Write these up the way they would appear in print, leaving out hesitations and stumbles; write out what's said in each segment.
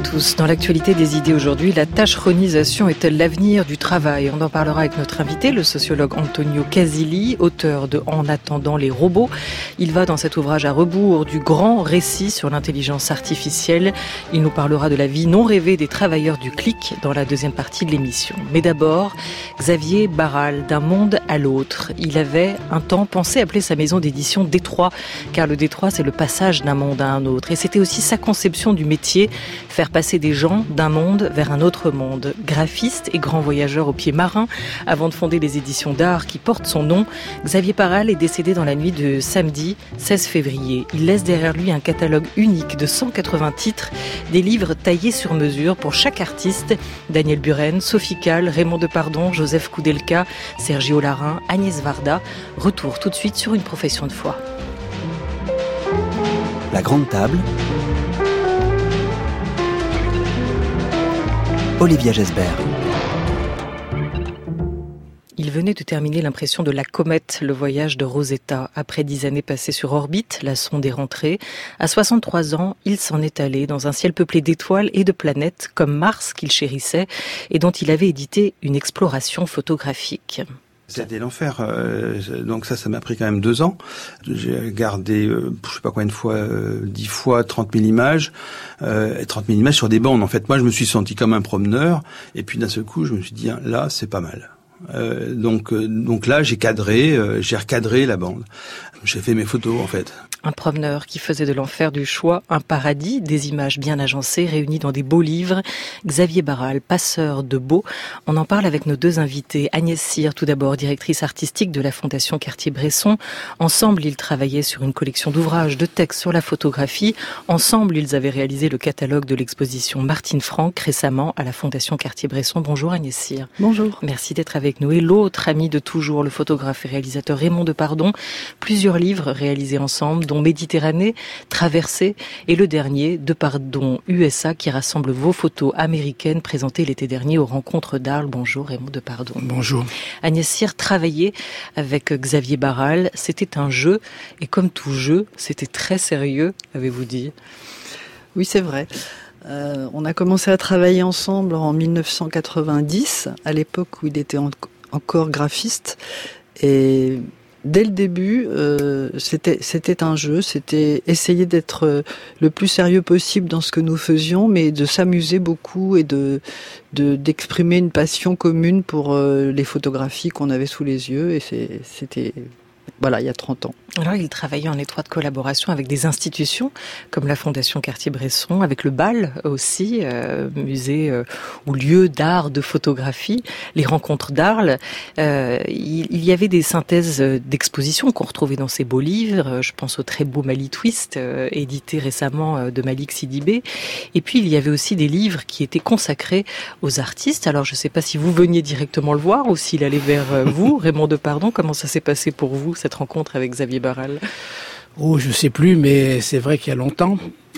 tous. Dans l'actualité des idées aujourd'hui, la tâcheronisation est-elle l'avenir du travail ? On en parlera avec notre invité, le sociologue Antonio Casilli, auteur de En attendant les robots. Il va dans cet ouvrage à rebours du grand récit sur l'intelligence artificielle. Il nous parlera de la vie non rêvée des travailleurs du clic dans la deuxième partie de l'émission. Mais d'abord, Xavier Barral, d'un monde à l'autre. Il avait un temps pensé appeler sa maison d'édition Détroit, car le Détroit, c'est le passage d'un monde à un autre. Et c'était aussi sa conception du métier, faire passer des gens d'un monde vers un autre monde. Graphiste et grand voyageur au pied marin, avant de fonder les éditions d'art qui portent son nom, Xavier Barral est décédé dans la nuit de samedi 16 février. Il laisse derrière lui un catalogue unique de 180 titres, des livres taillés sur mesure pour chaque artiste. Daniel Buren, Sophie Calle, Raymond Depardon, Joseph Koudelka, Sergio Larin, Agnès Varda. Retour tout de suite sur une profession de foi. La grande table. Olivia Gesbert. Il venait de terminer l'impression de la comète, le voyage de Rosetta. Après 10 années passées sur orbite, la sonde est rentrée. À 63 ans, il s'en est allé dans un ciel peuplé d'étoiles et de planètes, comme Mars qu'il chérissait et dont il avait édité une exploration photographique. C'était l'enfer. Donc ça m'a pris quand même 2 ans. J'ai gardé, je sais pas combien de fois, 10 fois 30 000 images, 30 000 images sur des bandes. En fait, moi, je me suis senti comme un promeneur. Et puis d'un seul coup, je me suis dit, là, c'est pas mal. Donc là, j'ai recadré la bande. J'ai fait mes photos, en fait. Un promeneur qui faisait de l'enfer du choix un paradis, des images bien agencées, réunies dans des beaux livres. Xavier Barral, passeur de beaux. On en parle avec nos 2 invités. Agnès Cyr, tout d'abord, directrice artistique de la Fondation Cartier-Bresson. Ensemble, ils travaillaient sur une collection d'ouvrages, de textes sur la photographie. Ensemble, ils avaient réalisé le catalogue de l'exposition Martine Franck, récemment à la Fondation Cartier-Bresson. Bonjour Agnès Cyr. Bonjour. Merci d'être avec nous. Et l'autre ami de toujours, le photographe et réalisateur Raymond Depardon. Plusieurs livres réalisés ensemble, dont Méditerranée, Traversée et le dernier, Depardon USA, qui rassemble vos photos américaines présentées l'été dernier aux rencontres d'Arles. Bonjour Raymond Depardon. Bonjour. Agnès Cyr, travailler avec Xavier Barral, c'était un jeu, et comme tout jeu, c'était très sérieux, avez-vous dit ? Oui, c'est vrai. On a commencé à travailler ensemble en 1990, à l'époque où il était encore graphiste, et dès le début, c'était un jeu, c'était essayer d'être le plus sérieux possible dans ce que nous faisions, mais de s'amuser beaucoup et d'exprimer une passion commune pour les photographies qu'on avait sous les yeux, et c'était... Voilà, il y a 30 ans. Alors, il travaillait en étroite collaboration avec des institutions comme la Fondation Cartier-Bresson, avec le BAL aussi, musée ou lieu d'art de photographie, les rencontres d'Arles. Il y avait des synthèses d'expositions qu'on retrouvait dans ces beaux livres. Je pense au très beau Mali Twist, édité récemment de Malik Sidibé. Et puis, il y avait aussi des livres qui étaient consacrés aux artistes. Alors, je ne sais pas si vous veniez directement le voir ou s'il allait vers vous, Raymond Depardon. Comment ça s'est passé pour vous, cette rencontre avec Xavier Barral? Oh, je sais plus, mais c'est vrai qu'il y a longtemps.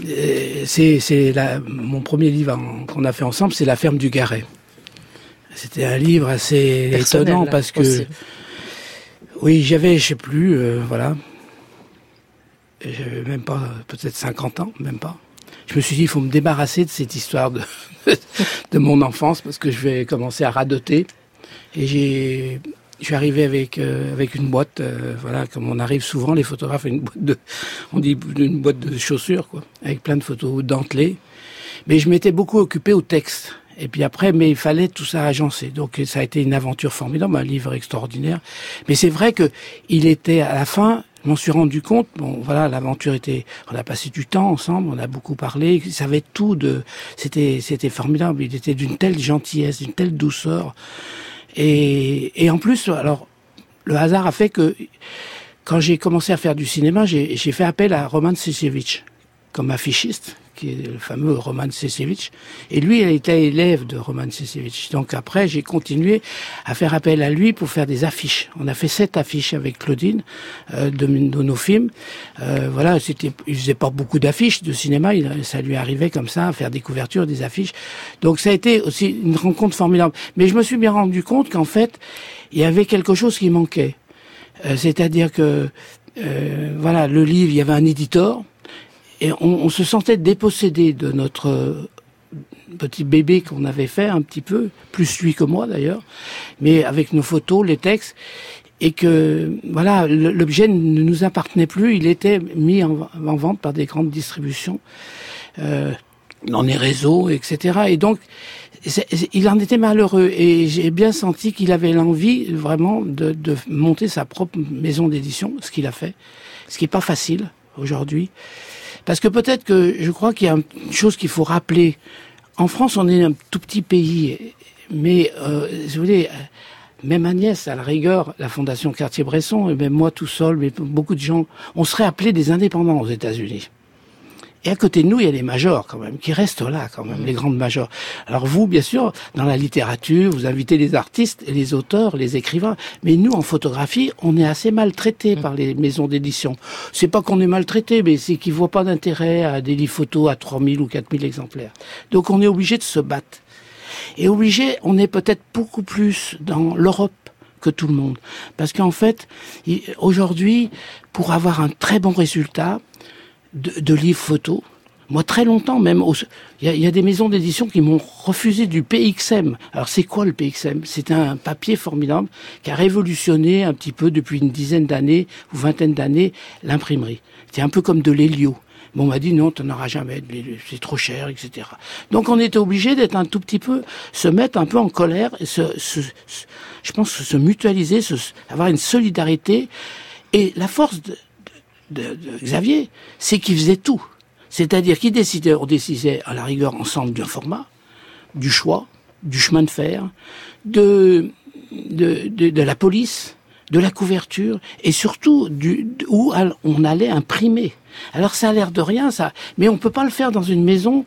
Mon premier livre qu'on a fait ensemble, c'est La ferme du Garret. C'était un livre assez personnel, étonnant parce que aussi. Oui, j'avais, je sais plus, voilà. J'avais même pas, peut-être 50 ans, même pas. Je me suis dit, il faut me débarrasser de cette histoire de mon enfance parce que je vais commencer à radoter. Et je suis arrivé avec une boîte, voilà, comme on arrive souvent, les photographes, une boîte de chaussures, quoi, avec plein de photos dentelées. Mais je m'étais beaucoup occupé au texte. Et puis après, mais il fallait tout ça agencer. Donc ça a été une aventure formidable, un livre extraordinaire. Mais c'est vrai que il était à la fin, je m'en suis rendu compte, bon voilà, l'aventure était, on a passé du temps ensemble, on a beaucoup parlé, il savait tout c'était formidable, il était d'une telle gentillesse, d'une telle douceur. Et en plus, alors, le hasard a fait que, quand j'ai commencé à faire du cinéma, j'ai fait appel à Roman Sesevich, comme affichiste, qui est le fameux Roman Sesevich. Et lui, il était élève de Roman Sesevich. Donc après, j'ai continué à faire appel à lui pour faire des affiches. On a fait 7 affiches avec Claudine, de nos films. Voilà, il faisait pas beaucoup d'affiches de cinéma, ça lui arrivait comme ça, à faire des couvertures, des affiches. Donc ça a été aussi une rencontre formidable. Mais je me suis bien rendu compte qu'en fait, il y avait quelque chose qui manquait. C'est-à-dire que, voilà, le livre, il y avait un éditeur, et on se sentait dépossédé de petit bébé qu'on avait fait un petit peu, plus lui que moi d'ailleurs, mais avec nos photos, les textes, et que voilà, l'objet ne nous appartenait plus, il était mis en vente par des grandes distributions, dans les réseaux, etc. Et donc, il en était malheureux, et j'ai bien senti qu'il avait l'envie vraiment de monter sa propre maison d'édition, ce qu'il a fait, ce qui est pas facile aujourd'hui. Parce que peut-être que je crois qu'il y a une chose qu'il faut rappeler. En France, on est un tout petit pays, mais si vous voulez, même Agnès, à la rigueur, la Fondation Cartier-Bresson, et même moi tout seul, mais beaucoup de gens, on serait appelés des indépendants aux États-Unis. Et à côté de nous, il y a les majors quand même, qui restent là quand même, les grandes majors. Alors vous, bien sûr, dans la littérature, vous invitez les artistes, les auteurs, les écrivains. Mais nous, en photographie, on est assez maltraités par les maisons d'édition. C'est pas qu'on est maltraités, mais c'est qu'ils voient pas d'intérêt à des livres photos à 3000 ou 4000 exemplaires. Donc on est obligé de se battre. Et obligé, on est peut-être beaucoup plus dans l'Europe que tout le monde. Parce qu'en fait, aujourd'hui, pour avoir un très bon résultat, de livres photos. Moi, très longtemps même, il y a des maisons d'édition qui m'ont refusé du PXM. Alors, c'est quoi le PXM? C'est un papier formidable qui a révolutionné un petit peu depuis une dizaine d'années ou vingtaine d'années l'imprimerie. C'est un peu comme de l'hélio. Bon, on m'a dit non, t'en auras jamais, c'est trop cher, etc. Donc, on était obligé d'être un tout petit peu, se mettre un peu en colère, et je pense se mutualiser, avoir une solidarité. Et la force de Xavier, c'est qu'il faisait tout. C'est-à-dire qu'il décidait, on décidait à la rigueur ensemble d'un format, du choix, du chemin de fer, de la police, de la couverture, et surtout où on allait imprimer. Alors ça a l'air de rien, ça, mais on peut pas le faire dans une maison.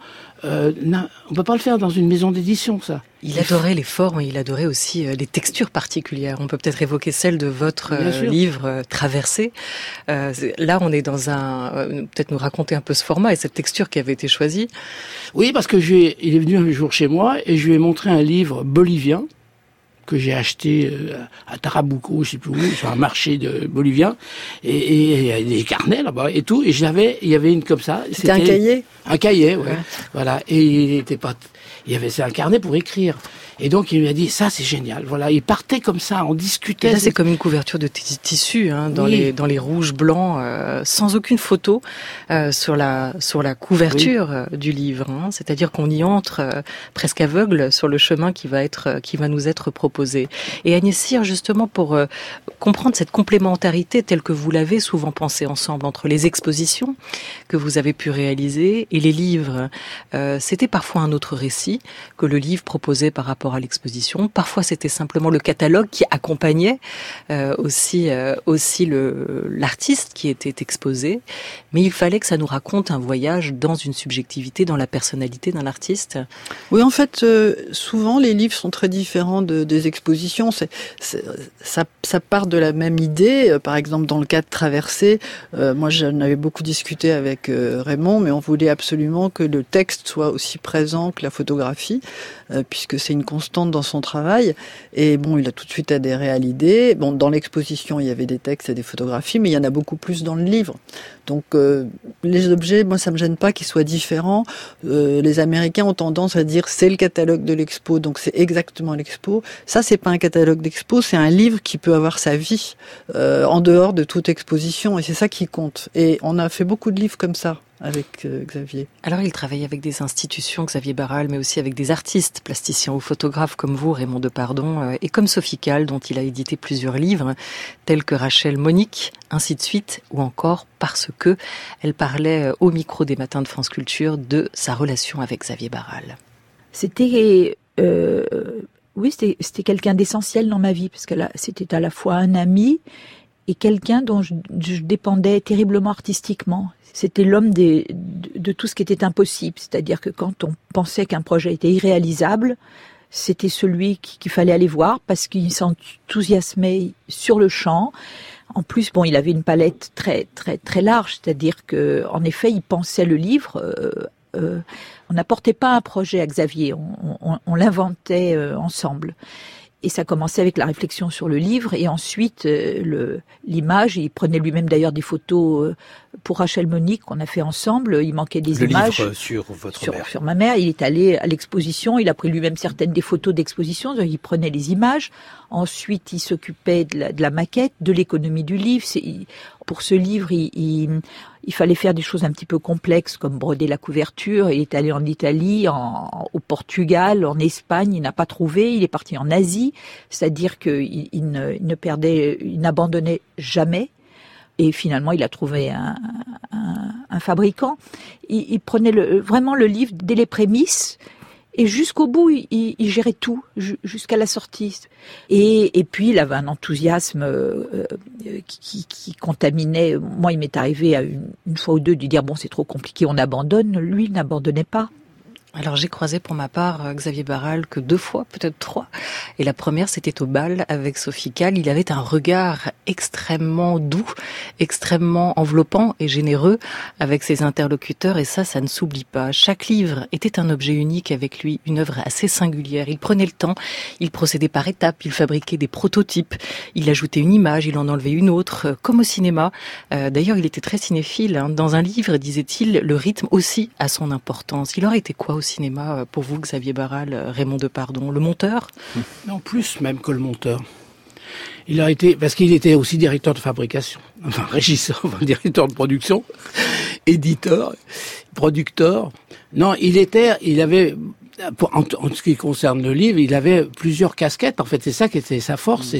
On peut pas le faire dans une maison d'édition, ça. Il adorait les formes, il adorait aussi les textures particulières. On peut peut-être évoquer celle de votre livre Traversée. Là, on est dans peut-être nous raconter un peu ce format et cette texture qui avait été choisie. Oui, parce que il est venu un jour chez moi et je lui ai montré un livre bolivien que j'ai acheté à Tarabuco, je sais plus où, sur un marché bolivien, et il y a des carnets là-bas et tout, et il y avait une comme ça. C'était un cahier? Un cahier, ouais. Voilà. Et c'est un carnet pour écrire. Et donc, il m'a dit, ça, c'est génial. Voilà. Il partait comme ça, on discutait. Et là, c'est comme une couverture de tissu, dans les rouges blancs, sans aucune photo, sur la couverture du livre, hein. C'est-à-dire qu'on y entre presque aveugle sur le chemin qui va nous être proposé. Et Agnès Cyr, justement, pour comprendre cette complémentarité telle que vous l'avez souvent pensée ensemble entre les expositions que vous avez pu réaliser et les livres, c'était parfois un autre récit que le livre proposait par rapport à l'exposition. Parfois, c'était simplement le catalogue qui accompagnait aussi l'artiste qui était exposé. Mais il fallait que ça nous raconte un voyage dans une subjectivité, dans la personnalité d'un artiste. Oui, en fait, souvent, les livres sont très différents des expositions. Ça part de la même idée. Par exemple, dans le cas de Traversée, moi, j'en avais beaucoup discuté avec Raymond, mais on voulait absolument que le texte soit aussi présent que la photographie, puisque c'est une constante dans son travail. Et bon, il a tout de suite adhéré à l'idée. Bon, dans l'exposition, il y avait des textes et des photographies, mais il y en a beaucoup plus dans le livre. Donc, les objets, moi, ça me gêne pas qu'ils soient différents. Les Américains ont tendance à dire c'est le catalogue de l'expo, donc c'est exactement l'expo. Ça, c'est pas un catalogue d'expo, c'est un livre qui peut avoir sa vie en dehors de toute exposition, et c'est ça qui compte. Et on a fait beaucoup de livres comme ça avec Xavier. Alors, il travaille avec des institutions, Xavier Barral, mais aussi avec des artistes, plasticiens ou photographes comme vous, Raymond Depardon, et comme Sophie Calle, dont il a édité plusieurs livres, tels que Rachel Monique, ainsi de suite, ou encore Parce que elle parlait au micro des Matins de France Culture de sa relation avec Xavier Barral. C'était quelqu'un d'essentiel dans ma vie, parce que là, c'était à la fois un ami et quelqu'un dont je dépendais terriblement artistiquement. C'était l'homme de tout ce qui était impossible. C'est-à-dire que quand on pensait qu'un projet était irréalisable, c'était celui qu'il fallait aller voir parce qu'il s'enthousiasmait sur le champ. En plus, bon, il avait une palette très, très, très large. C'est-à-dire que, en effet, il pensait le livre. On n'apportait pas un projet à Xavier. On l'inventait ensemble. Et ça commençait avec la réflexion sur le livre et ensuite l'image. Il prenait lui-même d'ailleurs des photos pour Rachel Monique qu'on a fait ensemble. Il manquait des images. Le livre sur votre mère. Sur ma mère. Il est allé à l'exposition. Il a pris lui-même certaines des photos d'exposition. Il prenait les images. Ensuite, il s'occupait de la maquette, de l'économie du livre. Pour ce livre, il fallait faire des choses un petit peu complexes, comme broder la couverture. Il est allé en Italie, au Portugal, en Espagne. Il n'a pas trouvé. Il est parti en Asie. C'est-à-dire qu'il il n'abandonnait jamais. Et finalement, il a trouvé un fabricant. Il prenait vraiment le livre dès les prémices. Et jusqu'au bout, il gérait tout, jusqu'à la sortie. Et puis, il avait un enthousiasme qui contaminait. Moi, il m'est arrivé à une fois ou deux de dire, bon, c'est trop compliqué, on abandonne. Lui, il n'abandonnait pas. Alors j'ai croisé pour ma part Xavier Barral que 2 fois, peut-être 3. Et la première, c'était au bal avec Sophie Calle. Il avait un regard extrêmement doux, extrêmement enveloppant et généreux avec ses interlocuteurs. Et ça ne s'oublie pas. Chaque livre était un objet unique avec lui, une œuvre assez singulière. Il prenait le temps, il procédait par étapes, il fabriquait des prototypes, il ajoutait une image, il en enlevait une autre, comme au cinéma. D'ailleurs, il était très cinéphile. Dans un livre, disait-il, le rythme aussi a son importance. Il aurait été quoi au cinéma pour vous, Xavier Barral, Raymond Depardon? Le monteur? Non, plus même que le monteur. Il a été, parce qu'il était aussi directeur de fabrication, enfin régisseur, enfin, directeur de production, éditeur, producteur. Non, il avait, en ce qui concerne le livre, il avait plusieurs casquettes. En fait, c'est ça qui était sa force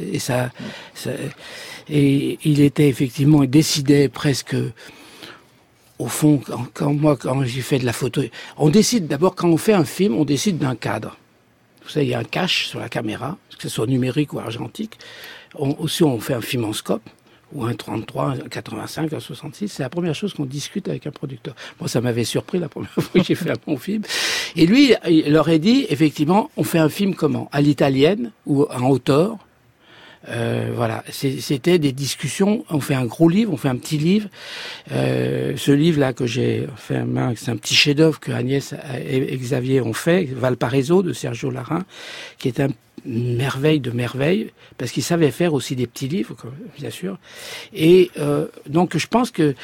et il était effectivement, il décidait presque. Au fond, quand j'ai fait de la photo, on décide d'abord, quand on fait un film, on décide d'un cadre. Vous savez, il y a un cache sur la caméra, que ce soit numérique ou argentique. Aussi, on fait un film en scope, ou un 33, un 85, un 66. C'est la première chose qu'on discute avec un producteur. Moi, ça m'avait surpris la première fois que j'ai fait un bon film. Et lui, il leur a dit, effectivement, on fait un film comment? À l'italienne, ou en hauteur. Voilà, c'était des discussions. On fait un gros livre, on fait un petit livre. Ce livre-là que j'ai fait, c'est un petit chef-d'œuvre que Agnès et Xavier ont fait, Valparaiso de Sergio Larraín, qui est une merveille de merveille, parce qu'il savait faire aussi des petits livres, bien sûr. Et donc, je pense que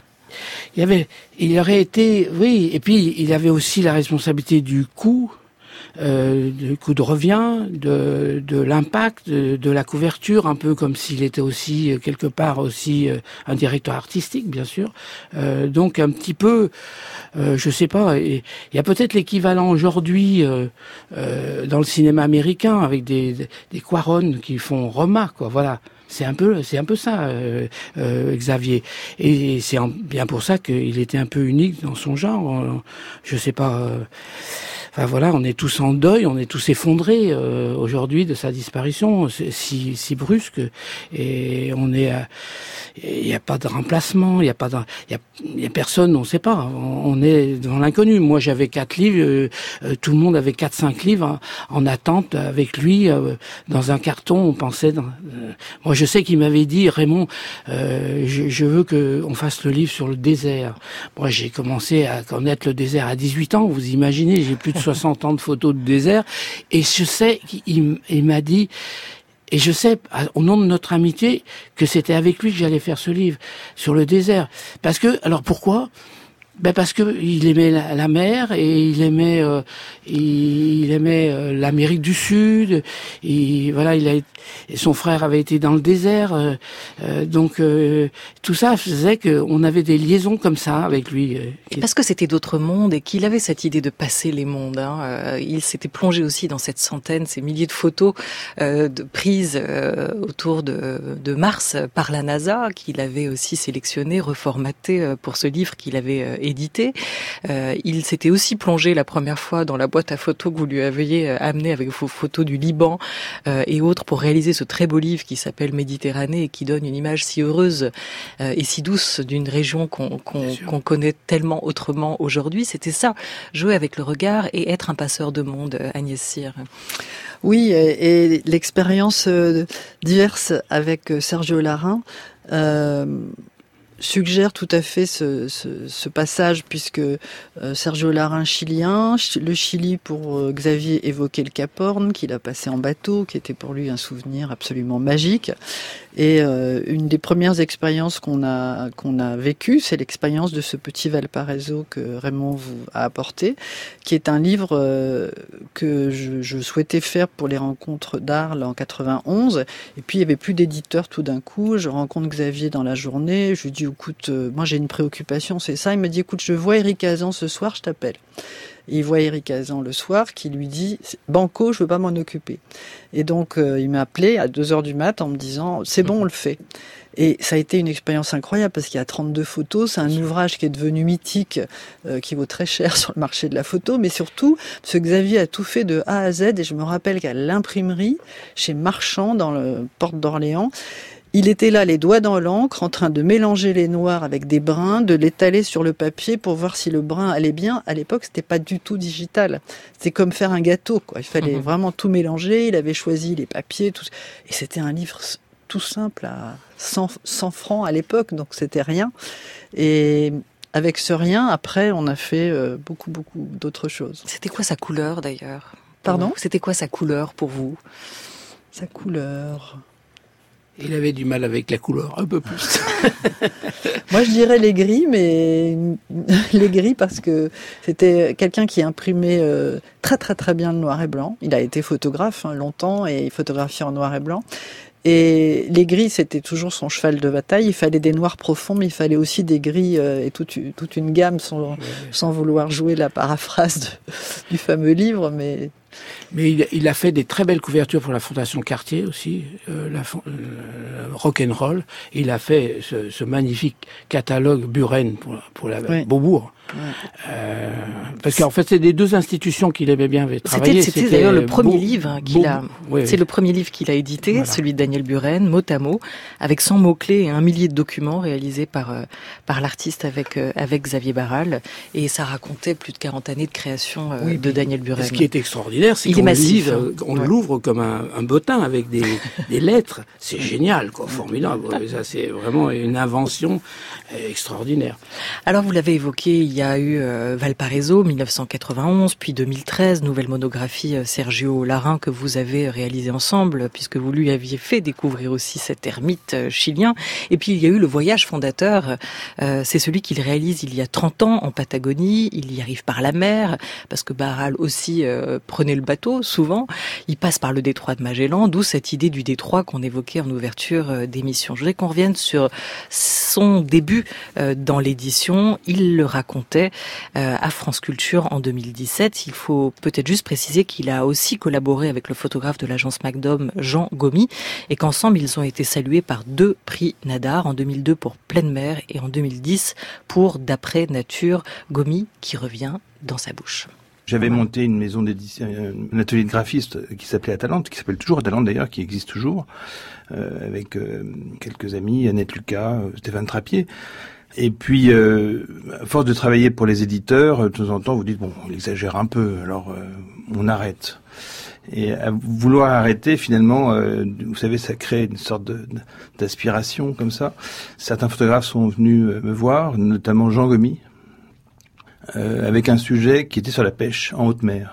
il aurait été, oui. Et puis, il avait aussi la responsabilité du coût de revient, de l'impact, de la couverture, un peu comme s'il était aussi quelque part aussi un directeur artistique, bien sûr. Donc un petit peu, je sais pas, il y a peut-être l'équivalent aujourd'hui dans le cinéma américain avec des Cuarón qui font Roma, quoi. Voilà. C'est un peu ça, Xavier. Et c'est bien pour ça qu'il était un peu unique dans son genre. Je sais pas. Enfin voilà, on est tous en deuil, on est tous effondrés aujourd'hui de sa disparition si brusque. Et il n'y a pas de remplacement, il y a personne, on ne sait pas. On est dans l'inconnu. Moi, j'avais 4 livres, tout le monde avait 4-5 livres en attente avec lui dans un carton. On pensait. Moi, je sais qu'il m'avait dit, Raymond, je veux qu'on fasse le livre sur le désert. Moi, j'ai commencé à connaître le désert à 18 ans. Vous imaginez, j'ai plus de 60 ans de photos de désert. Et je sais qu'il m'a dit. Et je sais, au nom de notre amitié, que c'était avec lui que j'allais faire ce livre sur le désert. Parce que, alors pourquoi? Ben parce que il aimait la mer et il aimait l'Amérique du Sud. Et voilà, et son frère avait été dans le désert, donc tout ça faisait qu'on avait des liaisons comme ça avec lui. Parce que c'était d'autres mondes et qu'il avait cette idée de passer les mondes. Il s'était plongé aussi dans cette centaine, ces milliers de photos prises autour de Mars par la NASA, qu'il avait aussi sélectionné, reformaté pour ce livre qu'il avait édité. Il s'était aussi plongé la première fois dans la boîte à photos que vous lui aviez amenée avec vos photos du Liban et autres pour réaliser ce très beau livre qui s'appelle Méditerranée et qui donne une image si heureuse et si douce d'une région qu'on connaît tellement autrement aujourd'hui. C'était ça, jouer avec le regard et être un passeur de monde, Agnès Cyr. Oui, et l'expérience diverse avec Sergio Larraín suggère tout à fait ce passage, puisque Sergio Larraín, chilien, le Chili pour Xavier évoquait le Cap Horn, qu'il a passé en bateau, qui était pour lui un souvenir absolument magique. Et une des premières expériences qu'on a vécues, c'est l'expérience de ce petit Valparaiso que Raymond vous a apporté, qui est un livre que je souhaitais faire pour les rencontres d'Arles en 91. Et puis il y avait plus d'éditeurs tout d'un coup. Je rencontre Xavier dans la journée. Je lui dis, écoute, moi j'ai une préoccupation, c'est ça. Il me dit, écoute, je vois Éric Hazan ce soir, je t'appelle. Et il voit Éric Hazan le soir qui lui dit « Banco, je veux pas m'en occuper ». Et donc, il m'a appelé à 2h du mat en me disant « C'est bon, on le fait ». Et ça a été une expérience incroyable parce qu'il y a 32 photos. C'est un ouvrage qui est devenu mythique, qui vaut très cher sur le marché de la photo. Mais surtout, ce Xavier a tout fait de A à Z. Et je me rappelle qu'à l'imprimerie, chez Marchand, dans le Porte d'Orléans, il était là, les doigts dans l'encre, en train de mélanger les noirs avec des bruns, de l'étaler sur le papier pour voir si le brun allait bien. À l'époque, c'était pas du tout digital. C'était comme faire un gâteau, quoi. Il fallait vraiment tout mélanger. Il avait choisi les papiers, tout. Et c'était un livre tout simple à 100 francs à l'époque, donc c'était rien. Et avec ce rien, après, on a fait beaucoup d'autres choses. C'était quoi sa couleur, d'ailleurs? Pardon? C'était quoi sa couleur pour vous? Sa couleur... Il avait du mal avec la couleur, un peu plus. Moi, je dirais les gris, mais les gris parce que c'était quelqu'un qui imprimait très bien le noir et blanc. Il a été photographe longtemps et il photographiait en noir et blanc. Et les gris, c'était toujours son cheval de bataille. Il fallait des noirs profonds, mais il fallait aussi des gris et toute une gamme, sans vouloir jouer la paraphrase du fameux livre, mais... Mais il a fait des très belles couvertures pour la Fondation Cartier aussi, Rock'n'Roll. Il a fait ce magnifique catalogue Buren pour la Beaubourg. Ouais. Parce qu'en fait, c'est des deux institutions qu'il aimait bien travailler. C'était d'ailleurs le premier livre qu'il a. C'est le premier livre qu'il a édité, voilà. Celui de Daniel Buren, mot à mot, avec 100 mots-clés et 1 millier de documents réalisés par l'artiste avec Xavier Barral. Et ça racontait plus de 40 années de création de Daniel Buren. Ce qui est extraordinaire, c'est qu'on l'ouvre comme un bottin avec des lettres. C'est génial, quoi, formidable. Ça, c'est vraiment une invention extraordinaire. Alors, vous l'avez évoqué, il y a eu Valparaiso, 1991, puis 2013, nouvelle monographie Sergio Larraín que vous avez réalisée ensemble, puisque vous lui aviez fait découvrir aussi cet ermite chilien. Et puis, il y a eu le voyage fondateur. C'est celui qu'il réalise il y a 30 ans en Patagonie. Il y arrive par la mer, parce que Barral aussi prenait le bateau, souvent. Il passe par le détroit de Magellan, d'où cette idée du détroit qu'on évoquait en ouverture d'émission. Je voudrais qu'on revienne sur son début dans l'édition. Il le racontait à France Culture en 2017. Il faut peut-être juste préciser qu'il a aussi collaboré avec le photographe de l'agence Magnum, Jean Gomis, et qu'ensemble, ils ont été salués par 2 prix Nadar, en 2002 pour Pleine Mer et en 2010 pour D'après Nature, Gomis qui revient dans sa bouche. J'avais monté une maison d'édition, un atelier de graphiste qui s'appelait Atalante, qui s'appelle toujours Atalante d'ailleurs, qui existe toujours, avec quelques amis, Annette Lucas, Stéphane Trappier. Et puis, à force de travailler pour les éditeurs, de temps en temps, vous dites, bon, on exagère un peu, alors on arrête. Et à vouloir arrêter, finalement, vous savez, ça crée une sorte d'aspiration comme ça. Certains photographes sont venus me voir, notamment Jean Gomis, avec un sujet qui était sur la pêche en haute mer.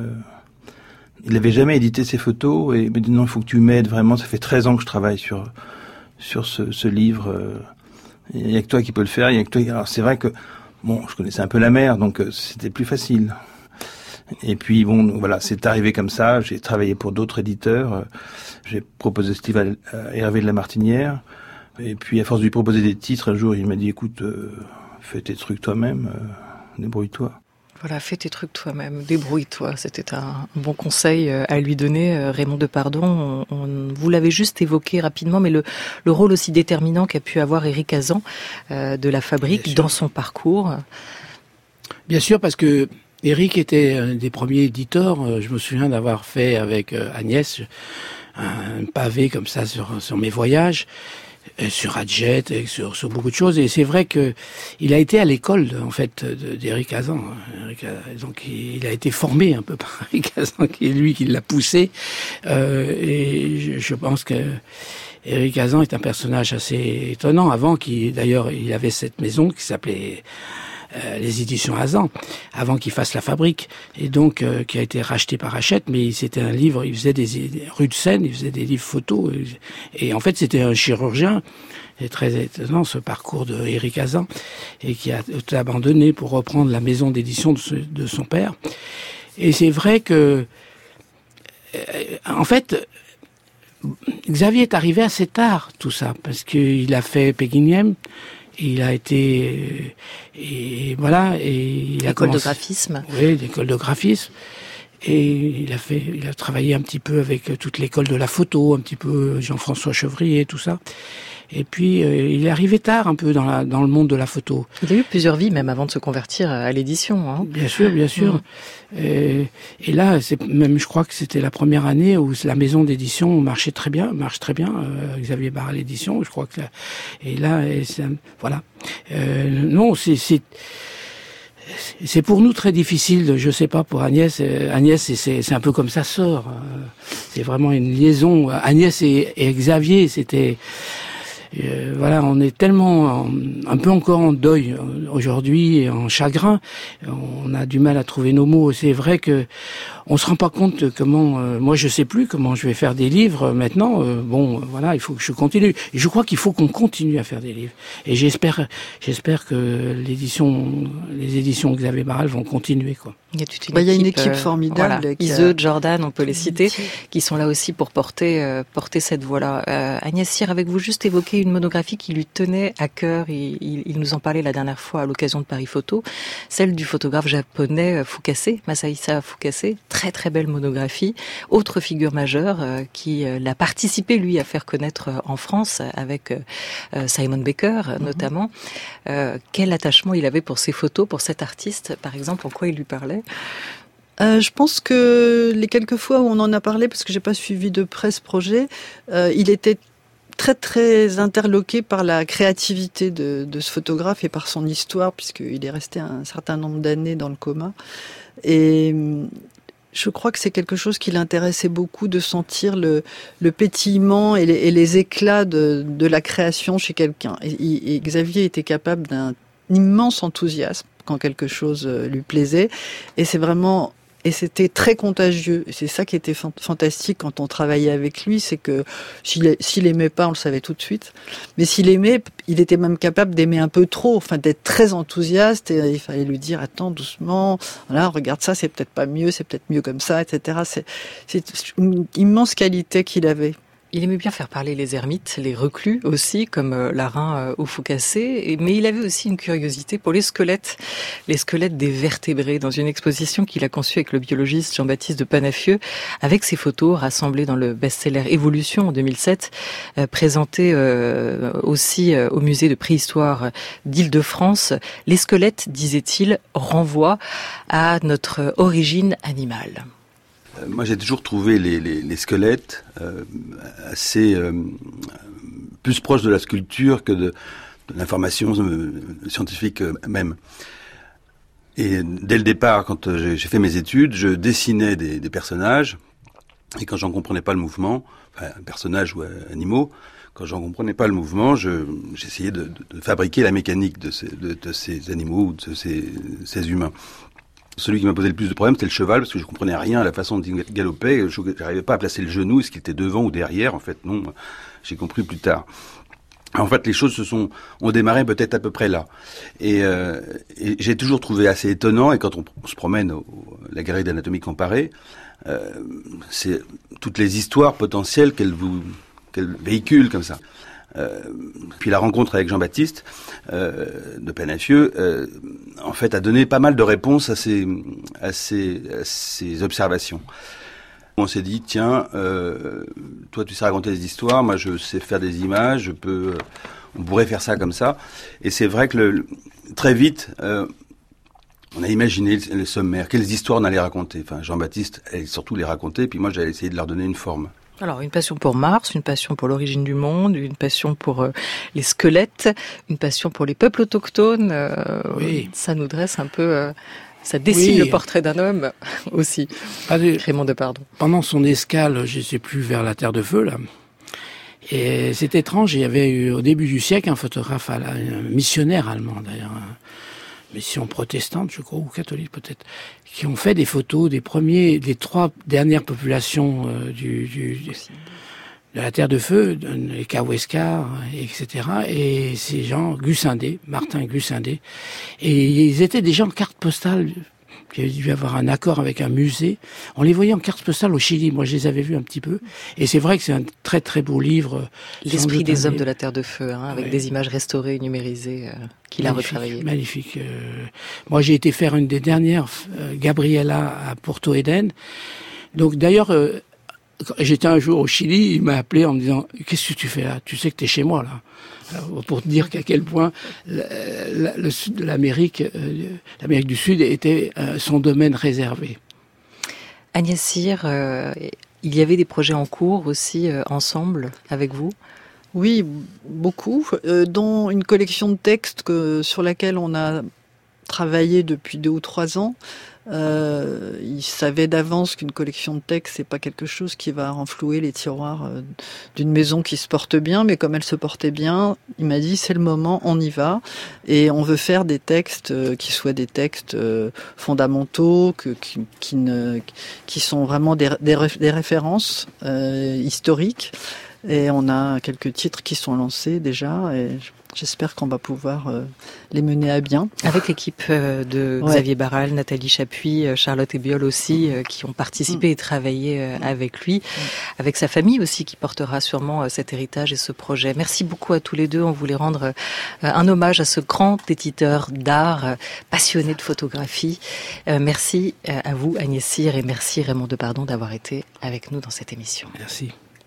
Il n'avait jamais édité ses photos et il m'a dit non, il faut que tu m'aides vraiment. Ça fait 13 ans que je travaille sur ce livre. Il n'y a que toi qui peux le faire. Il y a que toi. Alors c'est vrai que bon, je connaissais un peu la mer, donc c'était plus facile. Et puis bon, voilà, c'est arrivé comme ça. J'ai travaillé pour d'autres éditeurs. J'ai proposé ce livre à Hervé de la Martinière. Et puis à force de lui proposer des titres, un jour il m'a dit écoute, fais tes trucs toi-même. Débrouille-toi. Voilà, fais tes trucs toi-même, débrouille-toi. C'était un bon conseil à lui donner, Raymond Depardon. Vous l'avez juste évoqué rapidement, mais le rôle aussi déterminant qu'a pu avoir Éric Hazan de la Fabrique dans son parcours. Bien sûr, parce que Éric était un des premiers éditeurs. Je me souviens d'avoir fait avec Agnès un pavé comme ça sur mes voyages. sur Adjet et sur beaucoup de choses. Et c'est vrai que il a été à l'école en fait d'Éric Hazan. Donc il a été formé un peu par Éric Hazan, qui est lui qui l'a poussé. Et je pense que Éric Hazan est un personnage assez étonnant. Avant, d'ailleurs, il avait cette maison qui s'appelait les éditions Hazan, avant qu'il fasse La Fabrique, et donc qui a été racheté par Hachette, mais c'était un livre, il faisait des rues de Seine, il faisait des livres photos, et en fait c'était un chirurgien. C'est très étonnant ce parcours de Éric Hazan, et qui a été abandonné pour reprendre la maison d'édition de son père. Et c'est vrai que, en fait, Xavier est arrivé assez tard, tout ça, parce qu'il a fait Pékiniem. Il a été et voilà et il a commencé de graphisme. Oui, l'école de graphisme. Et il a travaillé un petit peu avec toute l'école de la photo, un petit peu Jean-François Chevrier, tout ça. Et puis il est arrivé tard un peu dans le monde de la photo. Il a eu plusieurs vies même avant de se convertir à l'édition. Hein. Bien sûr, bien sûr. Et là, je crois que c'était la première année où la maison d'édition marche très bien. Xavier Barral Édition, je crois que voilà. Non, c'est pour nous très difficile. Je sais pas pour Agnès. Agnès, c'est un peu comme sa sœur. C'est vraiment une liaison. Agnès et Xavier, c'était. Voilà, on est tellement un peu encore en deuil aujourd'hui et en chagrin. On a du mal à trouver nos mots. C'est vrai que on se rend pas compte de comment. Moi, je sais plus comment je vais faire des livres maintenant. Voilà, il faut que je continue. Et je crois qu'il faut qu'on continue à faire des livres. Et j'espère que les éditions Xavier Barral vont continuer, quoi. Il y a toute il y a une équipe formidable. Voilà. Iseux, Jordan, on peut les citer, qui sont là aussi pour porter cette voix-là. Agnès Cyr, avec vous, juste évoquer une monographie qui lui tenait à cœur. Il nous en parlait la dernière fois à l'occasion de Paris Photo, celle du photographe japonais Fukase, Masahisa Fukase. Très très belle monographie. Autre figure majeure qui l'a participé, lui, à faire connaître en France avec Simon Baker, notamment. Quel attachement il avait pour ses photos, pour cet artiste, par exemple, en quoi il lui parlait? Je pense que les quelques fois où on en a parlé, parce que j'ai pas suivi de près ce projet, il était très très interloqué par la créativité de ce photographe et par son histoire, puisqu'il est resté un certain nombre d'années dans le coma. Et je crois que c'est quelque chose qui l'intéressait beaucoup, de sentir le pétillement et les éclats de la création chez quelqu'un. Et Xavier était capable d'un immense enthousiasme quand quelque chose lui plaisait. Et c'était très contagieux. Et c'est ça qui était fantastique quand on travaillait avec lui, c'est que s'il aimait pas, on le savait tout de suite. Mais s'il aimait, il était même capable d'aimer un peu trop, enfin d'être très enthousiaste. Et il fallait lui dire, attends, doucement, voilà, regarde ça, c'est peut-être pas mieux, c'est peut-être mieux comme ça, etc. C'est une immense qualité qu'il avait. Il aimait bien faire parler les ermites, les reclus aussi, comme Larin ou Fukase, mais il avait aussi une curiosité pour les squelettes des vertébrés, dans une exposition qu'il a conçue avec le biologiste Jean-Baptiste de Panafieux, avec ses photos rassemblées dans le best-seller Évolution en 2007, présenté aussi au musée de préhistoire d'Île-de-France. Les squelettes, disait-il, renvoient à notre origine animale. Moi, j'ai toujours trouvé les squelettes assez plus proches de la sculpture que de l'information scientifique même. Et dès le départ, quand j'ai fait mes études, je dessinais des personnages, et quand j'en comprenais pas le mouvement, enfin, personnages ou animaux, quand j'en comprenais pas le mouvement, j'essayais de fabriquer la mécanique de ces animaux ou de ces humains. Celui qui m'a posé le plus de problèmes, c'était le cheval, parce que je comprenais rien à la façon dont il galopait. Je n'arrivais pas à placer le genou, est-ce qu'il était devant ou derrière. En fait, non, j'ai compris plus tard. En fait, les choses ont démarré peut-être à peu près là. Et j'ai toujours trouvé assez étonnant, et quand on se promène à la galerie d'anatomie comparée, c'est toutes les histoires potentielles qu'elle véhicule comme ça. Puis la rencontre avec Jean-Baptiste de Panafieux, en fait, a donné pas mal de réponses à ces observations. On s'est dit, tiens, toi tu sais raconter des histoires, moi je sais faire des images, on pourrait faire ça comme ça. Et c'est vrai que très vite, on a imaginé le sommaire, quelles histoires on allait raconter. Enfin, Jean-Baptiste allait surtout les raconter, puis moi j'allais essayer de leur donner une forme. Alors, une passion pour Mars, une passion pour l'origine du monde, une passion pour les squelettes, une passion pour les peuples autochtones. Oui. Ça nous dresse un peu... ça dessine le portrait d'un homme aussi. Raymond Depardon. Pendant son escale, je ne sais plus, vers la Terre de Feu, là. Et c'est étrange, il y avait eu au début du siècle un photographe, un missionnaire allemand d'ailleurs, mission protestante, je crois, ou catholique peut-être, qui ont fait des photos des 3 dernières populations de la Terre de Feu, les Kawescar, etc. Et ces gens, Martin Gussindé, et ils étaient déjà en carte postale. Il y a dû avoir un accord avec un musée. On les voyait en carte postale au Chili. Moi, je les avais vus un petit peu. Et c'est vrai que c'est un très très beau livre. L'esprit des hommes de la Terre de Feu, avec des images restaurées, numérisées, qu'il a retravaillées. Magnifique. Moi, j'ai été faire une des dernières, Gabriela à Porto Eden. Donc d'ailleurs, j'étais un jour au Chili, il m'a appelé en me disant « Qu'est-ce que tu fais là ? Tu sais que t'es chez moi là ». Pour te dire qu'à quel point le sud de l'Amérique du Sud était son domaine réservé. Agnès Cyr, il y avait des projets en cours aussi ensemble avec vous ? Oui, beaucoup, dont une collection de textes sur laquelle on a travaillé depuis 2 ou 3 ans. Il savait d'avance qu'une collection de textes, c'est pas quelque chose qui va renflouer les tiroirs d'une maison qui se porte bien, mais comme elle se portait bien, il m'a dit c'est le moment, on y va, et on veut faire des textes qui soient des textes fondamentaux, qui sont vraiment des références historiques, et on a quelques titres qui sont lancés déjà, et j'espère qu'on va pouvoir les mener à bien. Avec l'équipe de Xavier Barral, Nathalie Chapuis, Charlotte Ebiol aussi, qui ont participé et travaillé avec lui, avec sa famille aussi, qui portera sûrement cet héritage et ce projet. Merci beaucoup à tous les deux. On voulait rendre un hommage à ce grand éditeur d'art, passionné de photographie. Merci à vous, Agnès Cyr, et merci Raymond Depardon d'avoir été avec nous dans cette émission. Merci.